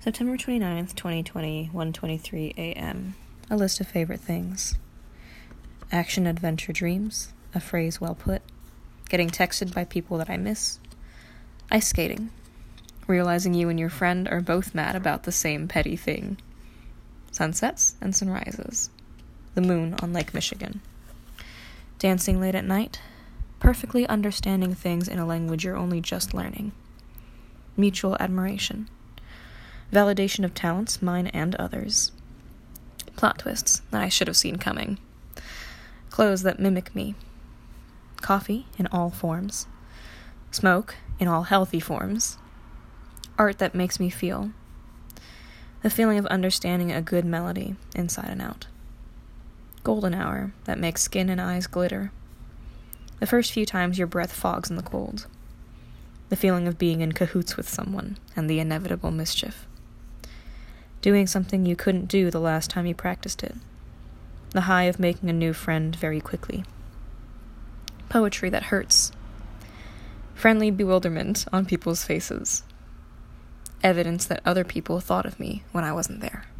September 29th, 2020, 1:23 a.m. A list of favorite things. Action, adventure, dreams. A phrase well put. Getting texted by people that I miss. Ice skating. Realizing you and your friend are both mad about the same petty thing. Sunsets and sunrises. The moon on Lake Michigan. Dancing late at night. Perfectly understanding things in a language you're only just learning. Mutual admiration. Validation of talents, mine and others. Plot twists that I should have seen coming. Clothes that mimic me. Coffee in all forms. Smoke in all healthy forms. Art that makes me feel. The feeling of understanding a good melody inside and out. Golden hour that makes skin and eyes glitter. The first few times your breath fogs in the cold. The feeling of being in cahoots with someone and the inevitable mischief. Doing something you couldn't do the last time you practiced it. The high of making a new friend very quickly. Poetry that hurts. Friendly bewilderment on people's faces. Evidence that other people thought of me when I wasn't there.